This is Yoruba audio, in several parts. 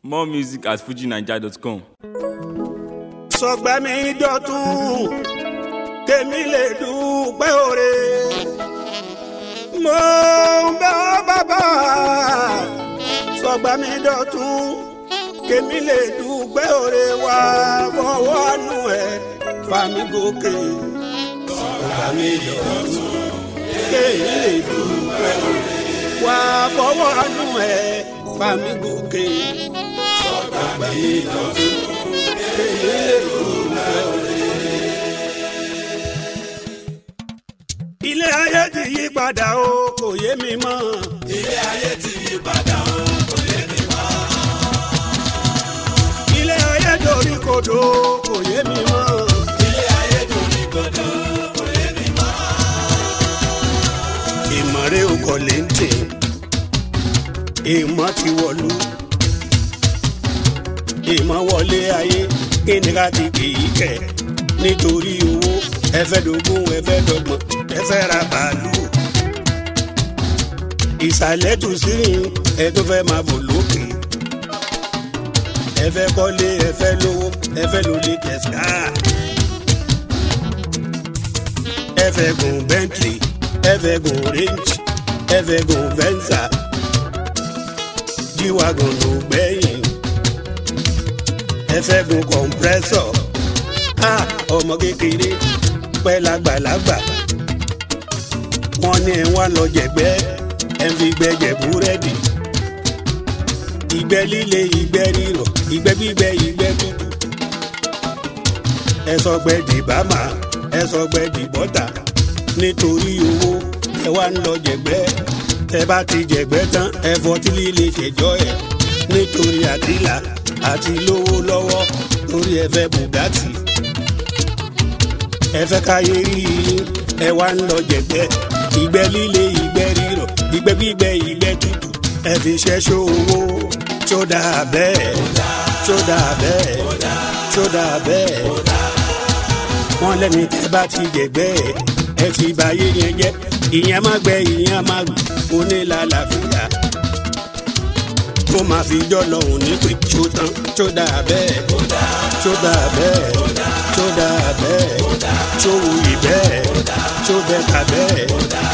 More music at fujinaija.com. Sọgbà mi dọ̀tun tèmi lè dúpẹ́ oore. Mo ń bẹ̀ ọ́ bàbá. Sọgbà mi dọ̀tun tèmi lè dúpẹ́ oore wá fọwọ́ nù ẹ̀ fà mí gòkè. Sọgbà mi dọ̀tun tèmi lè dúpẹ́ oore wá fọwọ́ nù ẹ̀ fà mí gòkè. Sọgbà mi dọ̀tun. Ilé ayé ti yí padà o kò yé mi mọ́. Ilé ayé ti yí padà o kò yé mi mọ́. Ilé ayé dorí kodò kò yé mi mọ́. Ilé ayé dorí kodò kò yé mi mọ́. Ìmọ̀rẹ́ o kò lè ń tè, ìmọ̀ ti wọ̀lú. Ìmọ̀ wọlé ayé kí ni ká ti kì í kẹ̀ nítorí owó ẹ fẹ́ dógún ẹ fẹ́ dọ́gbọ̀n ẹ fẹ́ ra bàálù. Ìsàlẹ̀ tù sírìn ẹ tó fẹ́ máa bò lókè. Ẹ fẹ́ kọ́lé ẹ fẹ́ lówó ẹ fẹ́ lólè tẹ̀síkà. Ẹ fẹ́ gùn Bentley ẹ fẹ́ gùn Range ẹ fẹ́ gùn Venza. Jíwagùn ló gbẹ̀yìn. Ẹ fẹ́ gun compressor ọmọ kékeré pẹ́ lágbàlagbà wọ́n ní ẹ̀ wá lọ jẹ̀gbẹ́ ẹ̀ ń fi gbẹ́jẹ̀ búrẹ́dì ìgbẹ́ líle ìgbẹ́ rírọ̀ ìgbẹ́ gbígbẹ́ ìgbẹ́ tútù ẹ sọgbẹ́ di bámà ẹ sọgbẹ́ di bọ́tà nítorí owó ẹ wá ń lọ jẹ̀gbẹ́ ẹ bá ti jẹ̀gbẹ́ tán ẹ fọtí líle ṣèjọ́ ẹ̀ nítorí àtìlà àti lówó lọ́wọ́ torí ẹ fẹ́ Bugatti ẹ fẹ́ káyé rí i ẹ wá ń lọ jẹ̀gbẹ́ ìgbẹ́ líle ìgbẹ́ rírọ̀ ìgbẹ́ gbígbẹ́ ìgbẹ́ tútù ẹ fi ṣẹ́ṣọ́ owó tó dáa bẹ́ẹ̀ tó dáa bẹ́ẹ̀ tó dáa bẹ́ẹ̀ wọ́n lẹ́ni tẹ́ bá ti jẹ̀gbẹ́ ẹ ti báyé yẹn jẹ́ ìyẹn má gbẹ ìyẹn má rù onílàlàfíà tó máa fi jọ́ lọ́hùn ní pé tó tán tó dáa bẹ́ẹ̀ tó dáa bẹ́ẹ̀ tó dáa bẹ́ẹ̀ tó wuyì bẹ́ẹ̀ tó bẹ́ta bẹ́ẹ̀.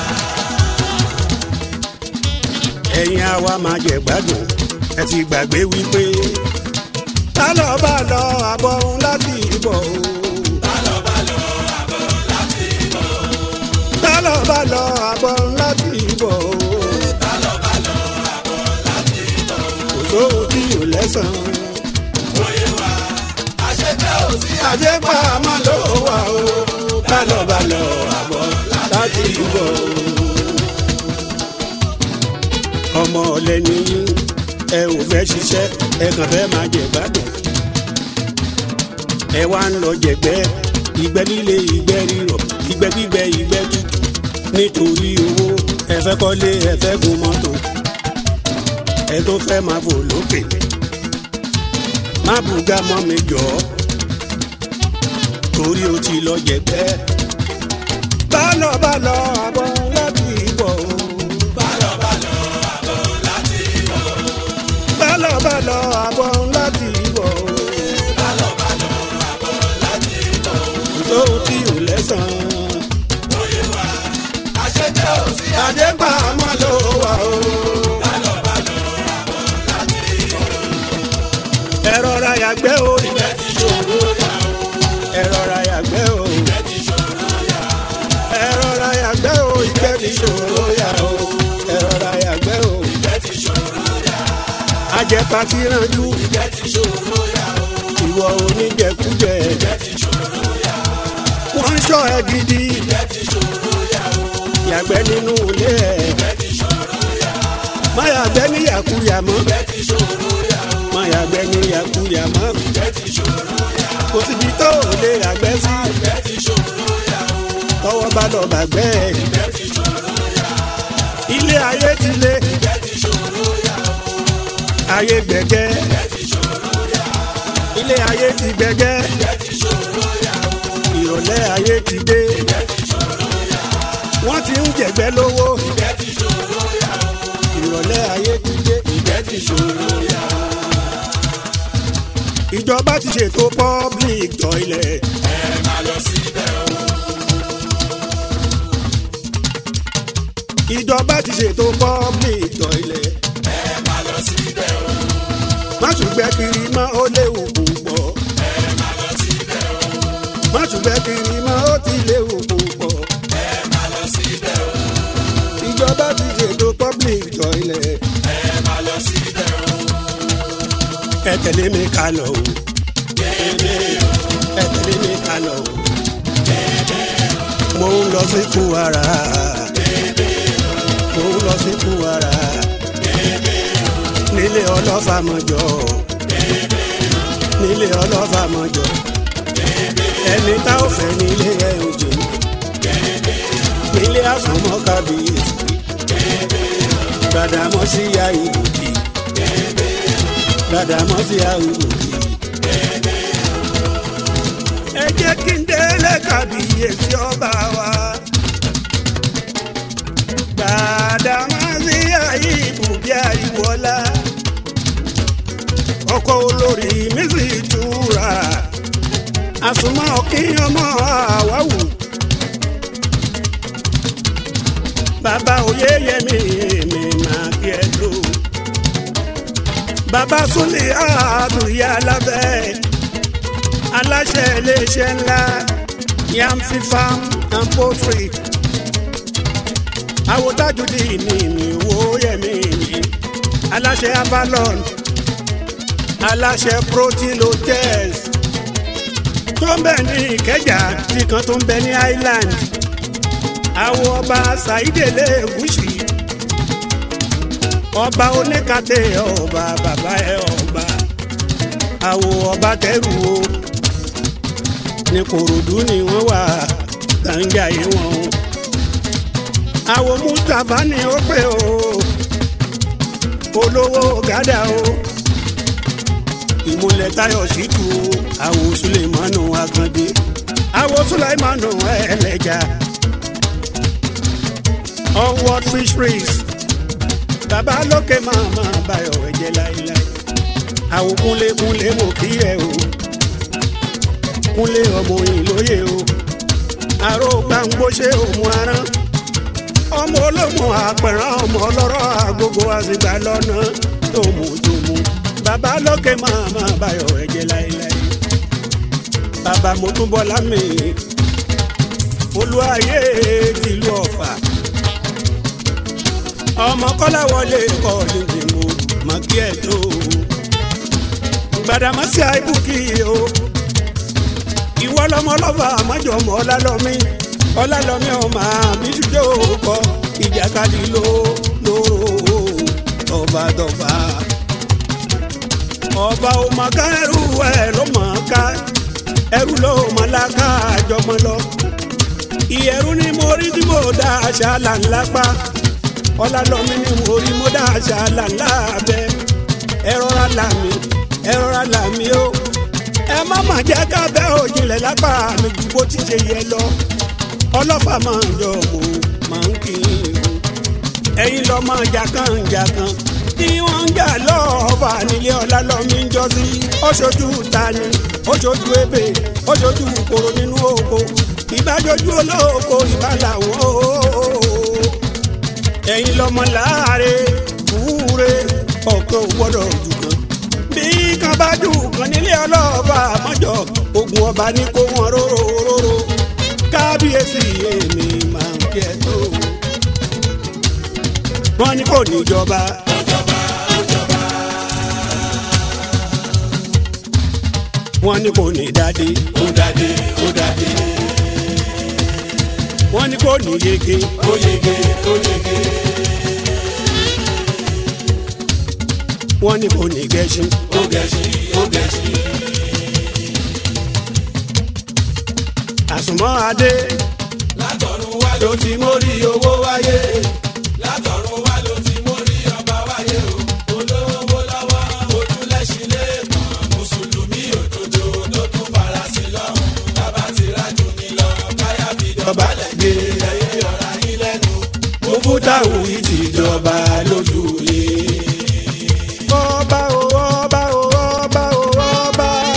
ẹ̀yin àwa máa jẹ gbádùn ẹ ti gbàgbé wípé tá lọ bá lọ àbọ̀ òun láti ìbọ̀ o. Tá lọ bá lọ àbọ̀ láti ìbọ̀ o. Tá lọ bá lọ àbọ̀ òun láti ìbọ̀ o. Tá lọ bá lọ àbọ̀ láti ìbọ̀ o. Kò sóhun tí ò lẹ́sàn-án. Oyè wa àṣepẹ́ ò sí Àjẹpá máa ló wà o. Tá lọ bá lọ àbọ̀ láti ìbọ̀ o. Ọmọ ọ̀lẹ́ni yín ẹ ò fẹ́ ṣiṣẹ́ ẹ kàn fẹ́ máa jẹ gbádùn. Ẹ wá ń lọ jẹ̀gbẹ́ ìgbẹ́ líle ìgbẹ́ rírọ̀ ìgbẹ́ gbígbẹ́ ìgbẹ́ tútù nítorí owó ẹ fẹ́ kọ́lé ẹ fẹ́ gun mọ́tò ẹ tó fẹ́ máa fò lókè. Má bùgá mọ́ mi jọ torí o ti lọ jẹ̀gbẹ́. Bá lọ àbọ̀ láti ìbọ̀ o. Bá lọ àbọ̀ láti ìbọ̀ o. Bá lọ àbọ̀ láti ìbọ̀ o. Bá lọ àbọ̀ láti ìbọ̀ o. Kò sóhun tí ò lẹ́sàn-án. Oyè wa àṣepẹ́ ò sí Àjẹpá máa ló wà o. Tá lọ àbọ̀ láti ìbọ̀ o. Ẹ rọra yàgbẹ́ o. Ìgbẹ́ ti ṣòro yà o. Ẹ rọra yàgbẹ́ o. Ìgbẹ́ ti ṣòro yà o. Ẹ rọra yàgbẹ́ o. Ìgbẹ́ ti ṣòro yà o. Ẹ rọra yàgbẹ́ o. Ìgbẹ́ ti ṣòro yà o. Àjẹpá ti rànjú. Ìgbẹ́ ti ṣòro yà o. Ìwọ oníjẹkújẹ. Ìgbẹ́ ti ṣòro yà o. Wọ́n ń ṣọ́ ẹ gidi. Ìgbẹ́ ti ṣòro yà o. Yàgbẹ́ nínú ilé ẹ̀. Ìgbẹ́ ti ṣòro yà o. Má yàgbẹ́ ní yàkúyà mọ́. Ìgbẹ́ ti ṣòro yà o. Má yàgbẹ́ ní yàkúyà mọ́. Ìgbẹ́ ti ṣòro yà o. Kò síbi tó ò lè yàgbẹ́ sí. Ìgbẹ́ ti ṣòro yà o. Tọ́wọ́ bá lọ bàgbẹ́ ẹ̀. Ìgbẹ́ ti ṣòro yà o. Ilé ayé ti le. Ìgbẹ́ ti ṣòro yà o. Ayé gbẹ̀gẹ́. Ìgbẹ́ ti ṣòro yà o. Ilé ayé ti gbẹ̀gẹ́. Ìgbẹ́ ti ṣòro yà o. Ìrọ̀lẹ́ ayé ti dé. Ìgbẹ́ ti ṣòro yà o. Wọ́n ti ń jẹ̀gbẹ́ lówó. Ìgbẹ́ ti ṣòro yà o. Ìrọ̀lẹ́ ayé ti dé. Ìgbẹ́ ti ṣòro yà o. ìjọba ti ṣètò public toilet. ẹ máa lọ síbẹ̀ o. ìjọba ti ṣètò public toilet. ẹ máa lọ síbẹ̀ o. má tún gbẹ́ kiri mọ́ ó léwu púpọ̀. ẹ máa lọ síbẹ̀ o. má tún gbẹ́ kiri mọ́ ó ti léwu púpọ̀. ẹ máa lọ síbẹ̀ o. ìjọba ti ṣètò public toilet. ẹ máa lọ síbẹ̀ o. ẹ tẹ̀lé mi ká lọ o. bébè o. ẹ tẹ̀lé mi ká lọ o. bébè o. mo ń lọ sí Kúwárà. bébè o. mo ń lọ sí Kúwárà. bébè o. nílé ọlọ́fàmọ́jọ. bébè o. nílé ọlọ́fàmọ́jọ. ẹni tá ò fẹ́ nílé ẹ̀ ń jẹ. nílé àsomọ́ kábíyèsí. Gbàdámọ́sí ya ìbòkì. Gbàdámọ́sí ya ìbòkì. ẹ jẹ́ kí n délé kábíyèsí ọba wa. Gbàdámọ́sí ya ìbòkì àríwọ́lá. ọkọ olórí mi sì túra. àsomọ́ kí ọmọ àwáwù. bàbá Oyèyẹmí mi máa kí ẹ lò. bàbá Súlè àdùyà alábẹ́. aláṣẹ iléeṣẹ́ ńlá Yamfi Farm and Poultry. àwòtájúdì ní mi Oyèyẹmí mi. aláṣẹ Avalon. aláṣẹ Protein Hotels. tó ń bẹ ní Ìkẹjà tí kan tó ń bẹ ní Island. àwọn ọba Ṣàìdélé Ẹ̀gúsì. ọba Oníkàtẹ́ ọba bàbá ẹ ọba. àwọn ọba Tẹ́rù o. ní Kòròdú ni wọ́n wà gbàǹjà yìí wọn o. àwọn Mustapha ni ó pè o. olówó gádà o. ìmúlẹ̀ Táyọ̀ Ṣítù o. àwọn Sùlẹ̀mánù Àkàndé. àwọn Sùlẹ̀mánù Ẹlẹ́jà. Onward Fisheries. bàbá lókè màmá báyọ̀ ẹ̀jẹ̀ láíláí. àwọn kúnlé mo kí ẹ o. kúnlé ọmọ yìí lóye o. àrò gbàngbó ṣe òmù aràn. ọmọ olómù àpẹ̀rán ọmọ ọlọ́rọ̀ àgbogbo àsìgbà lọ́nà tòmù. bàbá lókè màmá báyọ̀ ẹ̀jẹ̀ láíláí. bàbá mo tún bọ́ lámì. olúwayé tìlú Ọ̀fà. ọmọ Kọ́lá wọlé kọ́ lóde mo mọ kí ẹ tó. Gbàdámọ́sí àìbùkì o. ìwọ lọmọ lọ́fà àmọ́jọmọ́ ọlálọ́mí. ọlálọ́mí ọmọ àbíṣújó kọ. ìjàkadì lóró ọba dọ̀bà. ọba ò mọ̀ ká ẹrú ẹ̀ ló mọ̀ ká. ẹrú ló mọ̀ láká àjọmọ́ lọ. ìyẹ̀rú ni mo rí tí mo dá àṣà là ńlá pa. ọlálọ́mí ni mo rí mo dá àṣà là ńlá abẹ́. ẹ rọra là mí o. ẹ má mà jẹ́ ká bẹ́ òjìnlẹ̀ lápá mi ju bó ti ṣe yẹ lọ. ọlọ́fà máa ń jọ mo máa ń kí i o. ẹ̀yin lọ máa jàkànjàkàn tí wọ́n ń jà lọ́ọ̀fà nílé ọlálọ́mí ń jọ sí. ó ṣojú tani ó ṣojú ebè ó ṣojú kòrò nínú oko. ìbájọ́jú olóko ìbá làwọn o. ẹ̀yin lọ́mọ láàárẹ̀ wúre ọ̀kan ò gbọ́dọ̀ jù kan. bí kan bá jù kan nílé ọlọ́ọ̀bà àmọ́jọ ogun ọba ní kó wọn róró. kábíyèsí èmi máa ń kí ẹ tó. wọ́n ní kò ní jọba. wọ́n ní kò ní dádé. ó dádé ó dádé. wọ́n ní kò ní yege. ó yege ó yege. wọ́n ní kò ní gẹṣin. ó gẹṣin ó gẹṣin. àsùnmọ́ adé. látọ̀run wá ló ti mórí owó wáyé. látọ̀run wá ló ti mórí ọba wáyé o. olówó lọ́wọ́ ojúlẹ̀ṣin lẹ́ẹ̀kan. mùsùlùmí òdodo ló tún farasin lọ́hùn. bàbá ti rájú mi lọ káyà fi dọ̀bálẹ̀ gbé. ẹ̀yẹ ọ̀rá yín lẹ́nu. mo fún táwọn yìí ti jọba lójú yìí. ọba o ọba o ọba o ọba.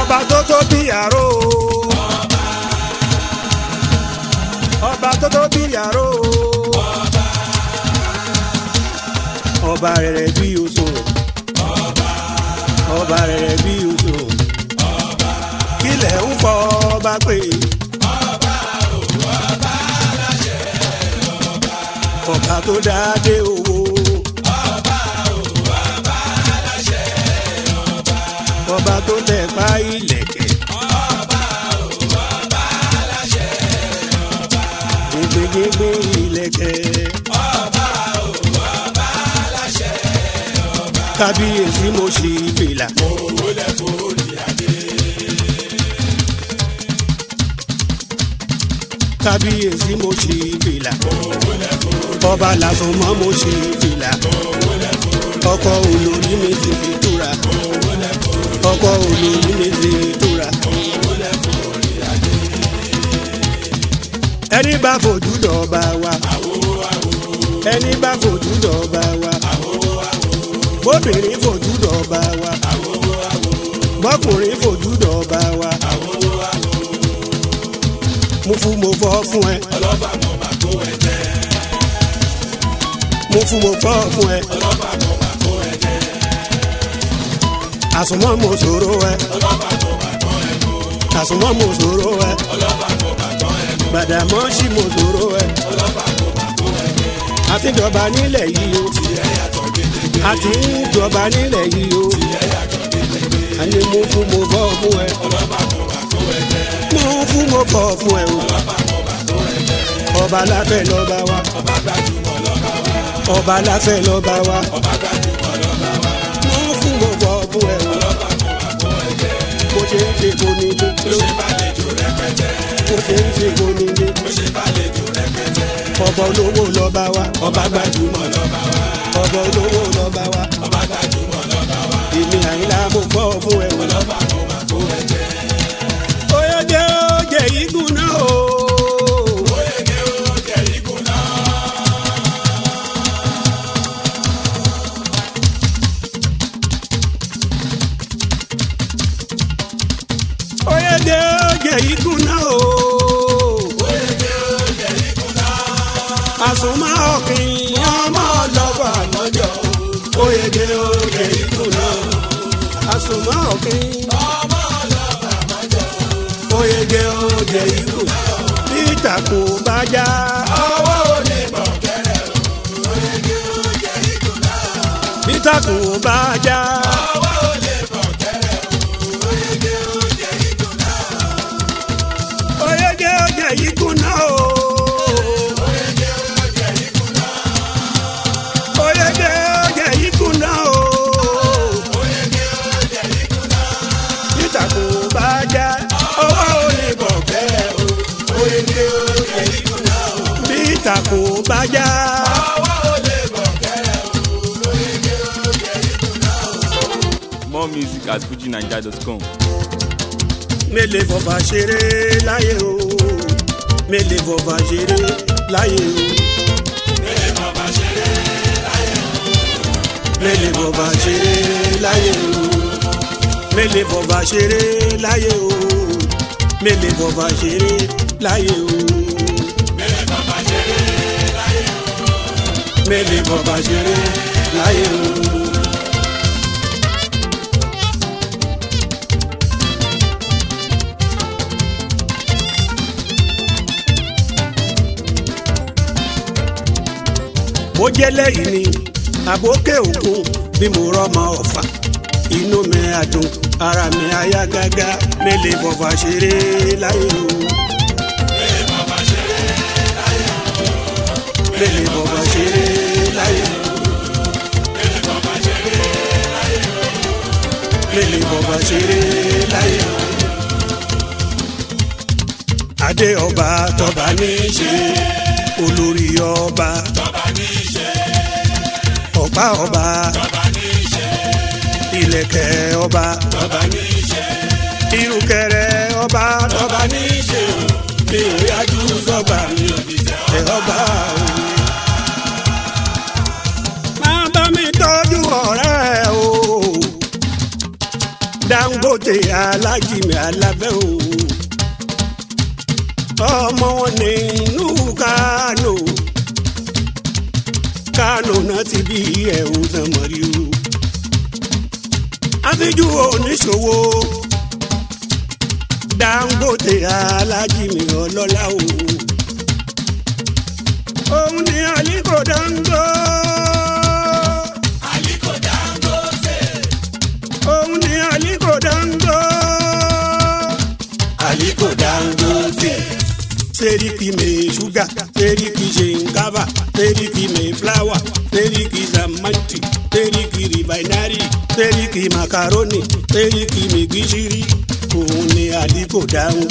ọba tó tó bí àrò. ọba tó tó bí àrò. ọba rẹ̀ bí oṣù. ọba rẹ̀ bí oṣù. kílẹ̀ ń fọ ọba pé. ọba tó dáadé owó. ọba tó tẹ̀pá ìlẹ̀kẹ̀. gbẹgbẹgbẹ ìlẹ̀kẹ̀. kábíyèsí mo ṣì fìlà. kábíyèsí mo ṣì fìlà. ọba làsán mọ́ mo ṣì fìlà. ọkọ olórí mi ti fi túra. ọkọ olórí mi ti fi túra. ẹni bá fojú dọ̀ba wa. ẹni bá fojú dọ̀ba wa. bóbìnrin fojú dọ̀ba wa. bọ́kùnrin fojú dọ̀ba wa. mo fún mo fọ́ fún ẹ. ọlọ́ba mo bá kó ẹ jẹ. mo fún mo fọ́ fún ẹ. ọlọ́ba mo bá kó ẹ jẹ. àsùnmọ́ mo ṣòro ẹ. ọlọ́ba mo bá kó ẹ kó. àsùnmọ́ mo ṣòro ẹ. ọlọ́ba mo bá kó ẹ kó. Gbàdàmọ́sí mo ṣòro ẹ. ọlọ́ba mo bá kó ẹ jẹ. àti jọba nílẹ̀ yìí o. tiẹ̀ yàtọ̀ gédégbé. àti jọba nílẹ̀ yìí o. tiẹ̀ yàtọ̀ gédégbé. àní mo fún mo fọ́ fún ẹ. ọlọ́ba mo bá kó ẹ jẹ. mo fún mo fọ́ fún ẹ o. ọlọ́ba mo bá kó ẹ jẹ. ọba láfẹ́ lọ́ba wa. ọba gbajúmọ̀ lọ́ba wa. ọba láfẹ́ lọ́ba wa. ọba gbajúmọ̀ lọ́ba wa. mo fún mo fọ́ fún ẹ o. ọlọ́ba mo bá kó ẹ jẹ. mo ṣe ń ṣe kò nílé. ló ṣe bàlejò rẹpẹtẹ. mo ṣe ń ṣe kò nílé. ló ṣe bàlejò rẹpẹtẹ. ọba olówó lọ́ba wa. ọba gbajúmọ̀ lọ́ba wa. ọba olówó lọ́ba wa. ọba gbajúmọ̀ lọ́ba wa. èmi Àyìnlá mo fọ́ fún ẹ o. ọlọ́ba mo bá kó ẹ jẹ. oyè oje igun náà o. oyege o jẹ igun náà. oyè oje igun náà o. oyege o jẹ igun náà. àsùnmọ́ ọ̀kìn ọmọ ọlọ́wọ́ àmọ́jọ́. oyè oje igun náà. àsùnmọ́ ọ̀kìn ọmọ ọlọ́ba àmọ́jọ. oyè oje igun náà. bí ìtàkùn bá já. ọwọ́ òní bọ̀kẹ́rẹ́ o. oyege o jẹ igun náà. bí ìtàkùn bá já. ọwọ́ òní bọ̀kẹ́rẹ́ o. oyege o jẹ igun náà. oyè oje igun náà o. oyege o jẹ igun náà. oyè oje igun náà o. oyege o jẹ igun náà. bí ìtàkùn bá já. ọwọ́ òní bọ̀kẹ́rẹ́ o. oyege o jẹ igun náà. bí ìtàkùn bá já. ọwọ́ òní bọ̀kẹ́rẹ́ o. oyege o jẹ igun náà. More music at fujinaija.com. mele fọba ṣeré láyé o. mele fọba ṣeré láyé o. mele bàbá ṣeré láyé o. mele fọba ṣeré láyé o. mele fọba ṣeré láyé o. mele fọba ṣeré láyé o. mele bàbá ṣeré láyé o. mele fọba ṣeré láyé o. bó jẹ́ lẹ́yìn ni àbókè òkun bí mo rọ́mọ ọ̀fà inú mi àdùn ara mi àyà gágá mele fọba ṣeré láyé o. mele bàbá ṣeré láyé o. mele fọba ṣeré láyé o. mele bàbá ṣeré láyé o. mele fọba ṣeré láyé o. adé ọba tọba ní í ṣe olórí ọba tọ́ba ní í ṣe. ọ̀pá ọba tọ́ba ní í ṣe. ìlẹ̀kẹ̀ ọba tọ́ba ní í ṣe. ìrùkẹ̀rẹ̀ ọba tọ́ba ní í ṣe o. mi ò yájú sọ́gbà mi ò ẹ̀ ọba o. máa bá mi tọ́jú ọ̀rẹ́ o. Dangote Dangote alájìmí alábẹ́ o ọmọ wọn nínú Kánò Kánò náà ti bí ẹ̀hún sànmọ́rí o àfijú oníṣòwò Dangote alájìmí ọlọ́lá o òun ni Aliko Dangote òun ni Aliko Dangote seriki me sugar seriki shinkava seriki me flour seriki zamanti seriki refinery seriki macaroni seriki me gishiri òun ni Aliko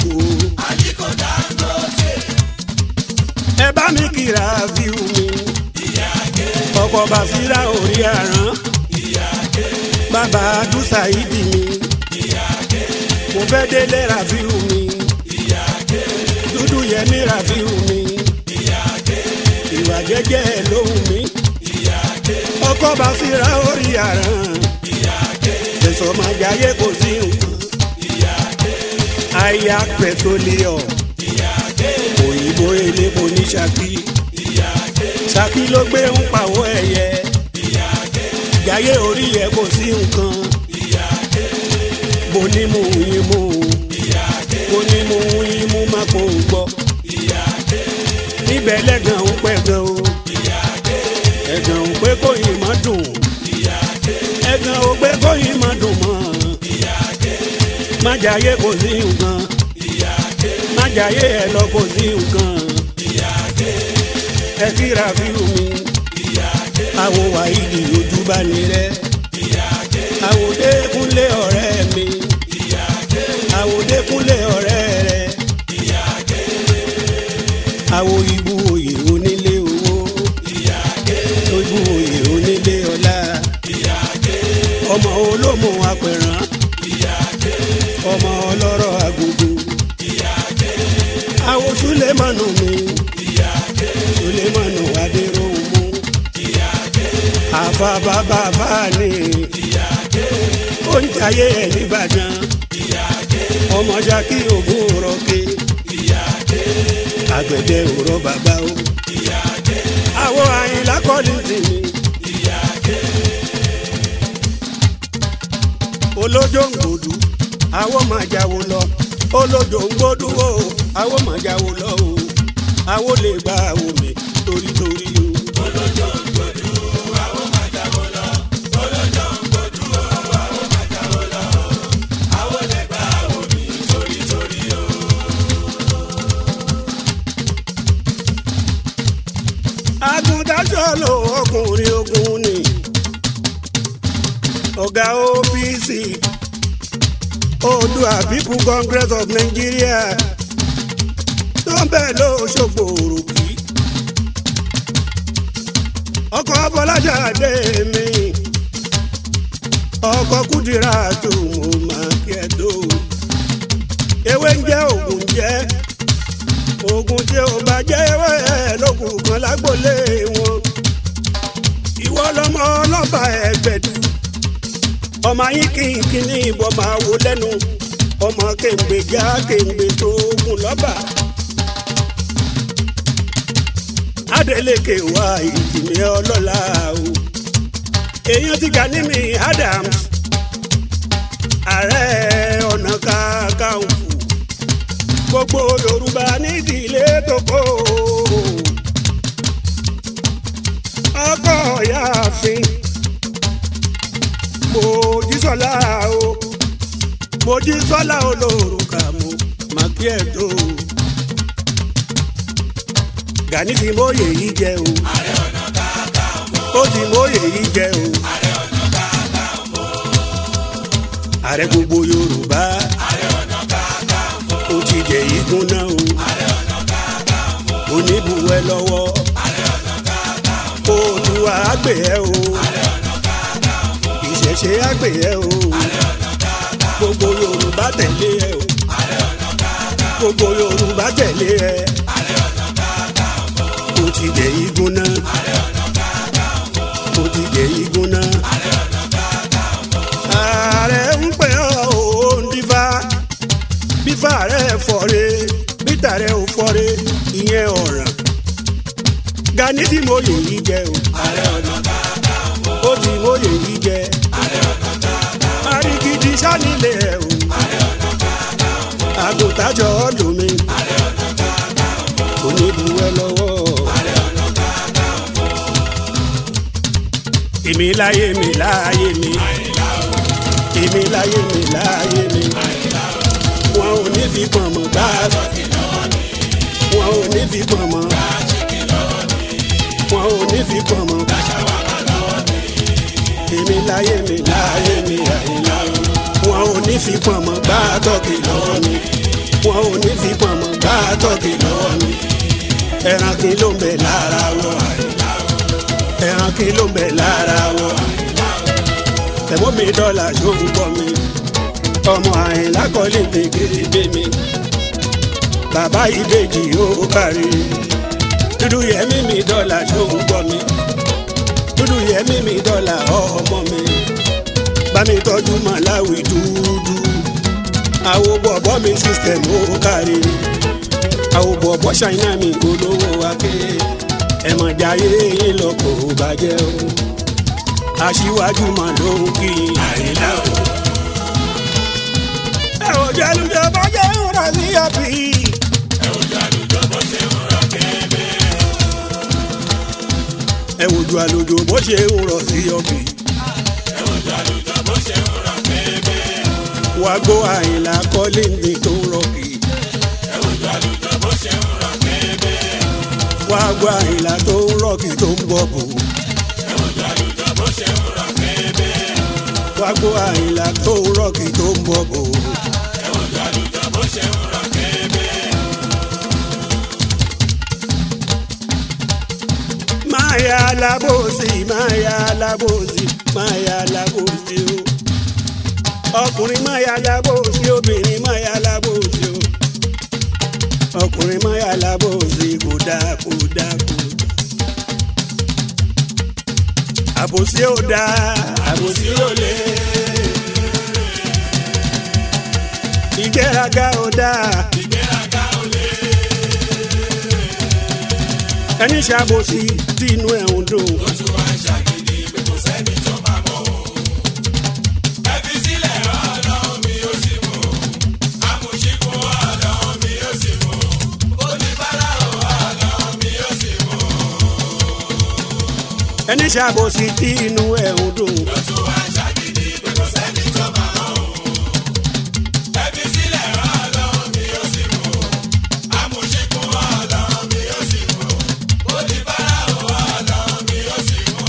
Dangote ẹ bá mi kíra fíù mi ọkọ̀ bá fira orí àrán bàbá dúsà ìdí mi mo fẹ́ délé ra fíù mi dúdú yẹmí ra fíù mi ìwà jẹ́jẹ́ lóhùn mi ọkọ̀ bá fira orí àrán ẹ̀sọ́ máa jayé kò sí nǹkan aya petroleum òyìnbó elépo ní Ṣakí Ṣakí ló gbé ń pawó ẹyẹ jayé orí yẹ kò sí nǹkan bó ní mú yín mú bó ní mú yín mú má kó ń gbọ́ níbẹ̀ lẹ́gàn ń pẹ́ gan o ẹ̀gàn ò pé kóyìn má dùn ẹ̀gàn ò pé kóyìn má dùn mọ́ má jayé kò sí nǹkan má jayé ẹ lọ kò sí nǹkan ẹ kíra fíù mi àwo Wáídì ojú bá ní rẹ àwo Dékúnlé ọ̀rẹ́ mi àwo Dékúnlé ọ̀rẹ́ rẹ àwo Ìbú Oyè onílé owó Ìbú Oyè onílé ọlá ọmọ olómù apẹ̀rán ọmọ ọlọ́rọ̀ agogo àwo Súlẹ̀mánù mi Súlẹ̀mánù Adéròhunmú àfa bàbá fáàní oúnjẹ ayé ẹ̀ nìbàdàn ọmọ Ṣakí ògùn rọ̀kẹ́ àgbẹ̀dẹ òrọ̀ bàbá o àwo Àyìnlá Kọ́lìntì mi olójó ń gbòdú àwo máa jáwó lọ olójó ń gbòdú o àwo máa jáwó lọ o àwo lè gba àwo mi torítorí o. olójó ń gbòdú àwo máa jáwó lọ olójó ń gbòdú o àwo máa jáwó lọ àwo lè gba àwo mi torítorí o. àgùntàṣọ́ lò ọkùnrin ogun ni ọ̀gá OPC Oòduà People Congress of Nigeria tó ń bẹ̀ lóṣogbo òròkì ọkọ̀ Fọláṣadé mi ọkọ̀ Kúdírátù mo máa kí ẹ tó ewé ń jẹ́ ògùn jẹ́ ògùn tí ó bá jẹ́ ewé lókùn kan lágbólé wọn ìwọ lọmọ ọlọ́ba Ẹgbẹ̀dú ọmọ yín kìnkìn ní ìbọn máa wò lẹ́nu ọmọ kéńgbé já kéńgbé tó kùn lọ́ba Adeleke wá ìjìnlẹ ọlọ́lá o èèyàn ti Gani Adams Ààrẹ Ọ̀nà Kakanfò gbogbo Yorùbá nídìílé tó kó ọkọ Ìyáàfin Mojísọ́lá o Mojísọ́lá olórúkà mo máa kí ẹ tó Gani ti móye yìí jẹ o Ààrẹ Ọ̀nà Kakanfò ó ti móye yìí jẹ o Ààrẹ Ọ̀nà Kakanfò ààrẹ gbogbo Yorùbá Ààrẹ Ọ̀nà Kakanfò ó ti jẹ igun náà o Ààrẹ Ọ̀nà Kakanfò oníbùwẹ̀ lọ́wọ́ Ààrẹ Ọ̀nà Kakanfò Oòduà àgbè ẹ o Ààrẹ Ọ̀nà Kakanfò Ìṣẹ̀ṣe àgbè ẹ o Ààrẹ Ọ̀nà Kakanfò gbogbo Yorùbá tẹ̀lé ẹ o Ààrẹ Ọ̀nà Kakanfò gbogbo Yorùbá tẹ̀lé ẹ Ààrẹ Ọ̀nà Kakanfò ó ti jẹ igun náà Ààrẹ Ọ̀nà Kakanfò ó ti jẹ igun náà Ààrẹ Ọ̀nà Kakanfò ààrẹ ń pè ọ́ òǹdí fọ́re bítà rẹ̀ ò fọ́re ìyẹn ọ̀ràn. Gani tí mo yè yí jẹ o. Ààrẹ Ọ̀nà Kakanfò. Ó ti mo yè yí jẹ. Ààrẹ Ọ̀nà Kakanfò. Arigidi sanilé ẹ o. Ààrẹ Ọ̀nà Kakanfò. Àgùntàjọ lomi. Ààrẹ Ọ̀nà Kakanfò. Oníbuwẹ́ lọ́wọ́. Ààrẹ Ọ̀nà Kakanfò. Èmi láyé mi láyé mi. Àyìnlá o. Èmi láyé mi láyé mi. Àyìnlá o. Wọn ò ní fi pọ̀nmọ́ gbá. Tọ́kì lọ́wọ́ mi. Wọn ò ní fi pọ̀nmọ́. Kájíkì lọ́wọ́ mi. Wọn ò ní fi pọ̀nmọ́. Ṣàwámà lọ́wọ́ mi. Èmi láyé mi láyé mi àyìnlá o. Wọn ò ní fi pọ̀nmọ́ gbá tọ́kì lọ́wọ́ mi. Wọn ò ní fi pọ̀nmọ́ gbá tọ́kì lọ́wọ́ mi. Ẹran kí ló ń bẹ lára wọ àyìnlá o. Ẹran kí ló ń bẹ lára wọ àyìnlá o. Tẹ̀mọ́ mi dọ́là ṣó ń bọ̀ mi. Ọmọ àyìnlá kọ́lé gbègbè mi. Bàbá ìbejì ó kárí. Dúdú yẹmí mi dọ́là ṣó ń bọ̀ mi. Dúdú yẹmí mi dọ́là ọmọ mi. Bá mi tọ́jú Màláwì dúdú. Àwo bọ̀bọ̀ mi system ó kárí. Àwo bọ̀bọ̀ ṣáínà mi olówó wáké. Ẹ̀mọ̀ jayé yín lọ kò bàjẹ́ o. Aṣíwájú mà ló ń kí Àyìnlá o. Ẹ ò jẹ́ lùjọ́ bá jẹ́ ìrọ̀ sí ọ̀bì. Ẹ ò jàlùjọ bó ṣe ń rọ kébé. Ẹ wojú àlùjọ bó ṣe ń rọ̀ sí ọ̀bì. Ẹ ò jàlùjọ bó ṣe ń rọ kébé. Wá gbó Àyìnlá kọ́lé ní tó ń rọ̀kì. Ẹ ò jàlùjọ bó ṣe ń rọ kébé. Wá gbó Àyìnlá tó ń rọ̀kì tó ń bọ̀ bò. Ẹ ò jàlùjọ bó ṣe ń rọ kébé. Wá gbó Àyìnlá tó ń rọ̀kì tó ń bọ̀ bò. Ẹ ò jàlùjọ bó ṣe ń rọ kébé. Máyà lábòsí, máyà lábòsí, máyà lábòsí o. Ọkùnrin máyà lábòsí, obìnrin máyà lábòsí o. Ọkùnrin máyà lábòsí kò dáa kò dáa kò dáa. Àbòsí ò dáa, àbòsí ò lè. Ìgbéraga ò dáa. Ìgbéraga ò lè. Ẹni ṣàbòsí tí inú ẹ̀ ń dùn. Ó tún wá ń ṣàgídí pé kò sẹ́ni tó máa mọ̀ òun. Ẹ fi sílẹ̀ Ọlọ́run mi ó sì mú. Amúṣíkú Ọlọ́run mi ó sì mú. Oníbàárà Ọlọ́run mi ó sì mú. Ẹni ṣàbòsí tí inú ẹ̀ ń dùn. Ó tún wá ń ṣàgídí pé kò sẹ́ni tó máa mọ̀ òun. Ẹ fi sílẹ̀ Ọlọ́run mi ó sì mú. Amúṣíkú Ọlọ́run mi ó sì mú. Oníbàárà Ọlọ́run mi ó sì mú.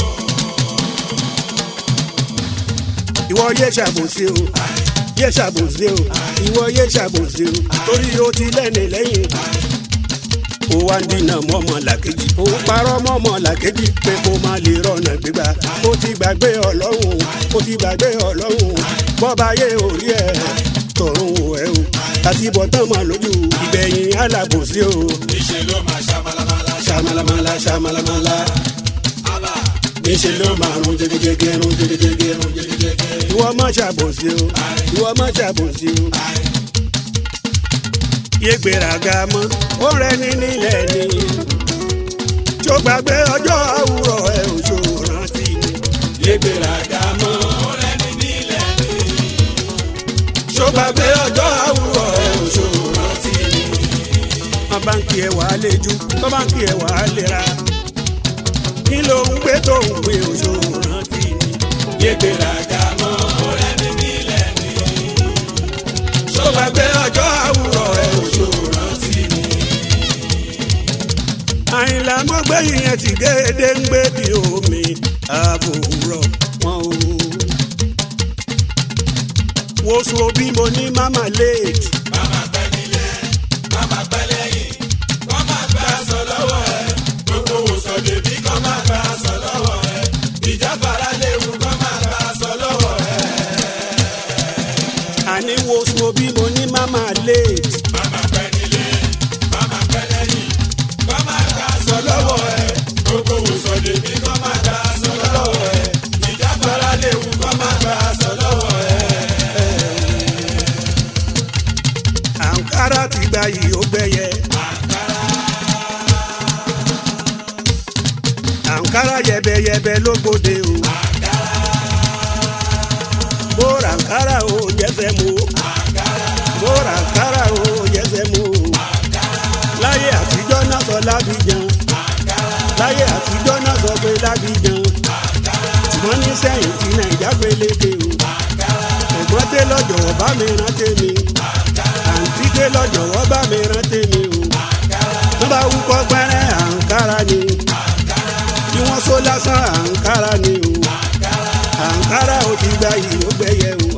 Ìwọ yé ṣàbòsí o, yé ṣàbòsí o, ìwọ yé ṣàbòsí o, torí o ti lẹ́ni lẹ́yìn. Ó wá ń dínà mọ́mọ́ làkejì, ó ń parọ́ mọ́mọ́ làkejì pé kó má lè rọ̀nà gbígbà. Ó ti gbàgbé Ọlọ́run, ó ti gbàgbé Ọlọ́run, bọ́ba yé orí ẹ̀ tọ̀run wò ẹ́ o. Àti bọ̀tán mọ̀ lójú ìgbẹ̀yìn alábòsí o. Níṣẹ́ ló máa ṣàmàlàmàlà. Ṣàmàlàmàlà ṣàmàlàmàlà. Àbá. Níṣẹ́ ló máa rún jẹgẹjẹgẹ rún jẹgẹjẹgẹ rún jẹgẹjẹgẹ. Ìwọ má ṣàbòsí o, ìwọ má ṣàbòsí o. Yé gbéraga mọ́, ó rẹni nílẹ̀ ni. Tó gbàgbé ọjọ́ àwùrọ̀ ẹ̀ ò ṣòro rántí ni. Yé gbéraga mọ́, Ó rẹ́ni nílẹ̀ ní. tó gbàgbé ọjọ́ àwùrọ̀ ẹ̀ ò ṣòro rántí ni. Wọ́n bá ń kí ẹ wà á léjú, wọ́n bá ń kí ẹ wà á lera. Kí ló ń gbé tó ń pè ò ṣòro rántí ni. Yé gbéraga mọ́, Ó rẹ́ni nílẹ̀ ní. tó gbàgbé ọjọ́ àwùrọ̀ ẹ̀ ò ṣòro rántí ni. Àyìnlá mọ́gbẹ́yìn yẹn ti gédé ń gbé bí omi àbòrọ̀ wọn o. Wo so bí mo ní mama late. Màmá pẹ́ nílé, màmá pẹ́ lẹ́yìn. Kọ́ máa gbà sọ lọ́wọ́ ẹ̀. Gbogbo òsàn lèbí kọ́ máa gbà sọ lọ́wọ́ ẹ̀. Ìjáfara léwu kọ́ máa gbà sọ lọ́wọ́ ẹ̀. Àní wo so bí mo ní mama late. Màmá pẹ́ nílé, màmá pẹ́ lẹ́yìn. Kọ́ máa gbà sọ lọ́wọ́ ẹ̀. Gbogbo òsàn lèbí kọ́ máa gbà sọ lọ́wọ́ ẹ̀. Ìjáfara léwu kọ́ máa gbà sọ lọ́wọ́ ẹ̀. Àǹká Àǹkárá ti gba yìí ó gbẹ̀yẹ. Àǹkárá yẹbẹyẹbẹ ló gbòde o. Mo ra Àǹkárá o jẹ́sẹ̀ mo. Mo ra Àǹkárá o jẹ́sẹ̀ mo. Láyé àtijọ́ náà sọ Lábìjan. Láyé àtijọ́ náà sọ pé Lábìjan. Ṣùgbọ́n ní sẹ́yìn tí Nàìjà gbélékè o. Ẹ̀gbọ́n tẹ́ lọ́jọ̀wọ́ bá mi rántí mi. Àǹtí tẹ́ lọ́jọ̀wọ́ bá mi rántí mi o. Wọ́n bá wúkọ́ pẹ́rẹ́ Àǹkárá ni. Bí wọ́n sọ lásán Àǹkárá ni o. Àǹkárá ò ti gba yìí ó gbẹ̀yẹ o.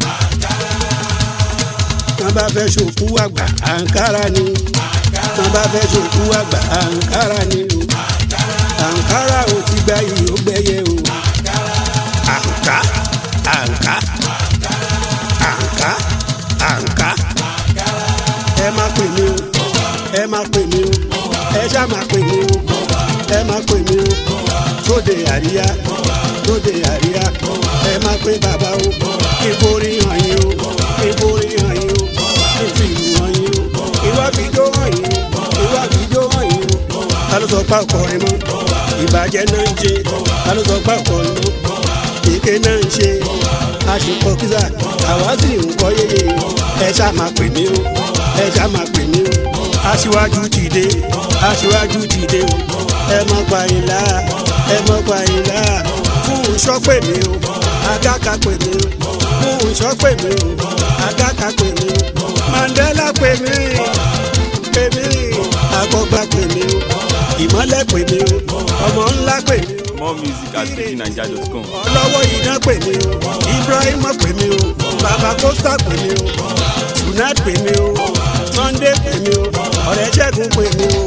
Wọ́n bá fẹ́ ṣòkú àgbà Àǹkárá ni. Wọ́n bá fẹ́ ṣòkú àgbà Àǹkárá ni o. Àǹkárá ò ti gba yìí ó gbẹ̀yẹ o. Àǹká àǹká àǹká àǹká. Ẹ má pè mí o, ẹ má pè mí o, ẹ ṣá má pè mí o, ẹ má pè mí o. Sóde àríyá, sóde àríyá, ẹ má pè bàbá o. Ìforí hàn yín o, ìforí hàn yín o, ìfìlú hàn yín o, ìwà fìjó hàn yín o, ìwà fìjó hàn yín o. Ta ló sọ pé ọkọrin mọ́? Ìbàjẹ́ náà ń ṣe. Ta ló sọ pé ọkọrin mọ́? Èké náà ń ṣe. Aṣèkọ kíza, àwa sì ń kọ́ yéye. Ẹ ṣá máa pè mí o, ẹ ṣá máa pè mí o. Aṣíwájú ti dé, aṣíwájú ti dé o. Ẹ mọ́ pa ìlà, ẹ mọ́ pa ìlà. Fún ìṣọ́ pè mí o, Àgàkà pè mí o. Fún ìṣọ́ pè mí o, Àgàkà pè mí o. Mandela pè mí, pè mí. Àkọ́gbà pè mí o. Ìmọ́lẹ̀ pè mí o. Ọmọ ńlá pè mí o. More music at fujinaija.com. Ọlọ́wọ́ iná pè mí o. Ibrahim pè mí o. Baba Costa pè mí o. Sunat pè mí o. Sunday pè mí o. Ọ̀rẹ́ Ṣẹ́gun pè mí o.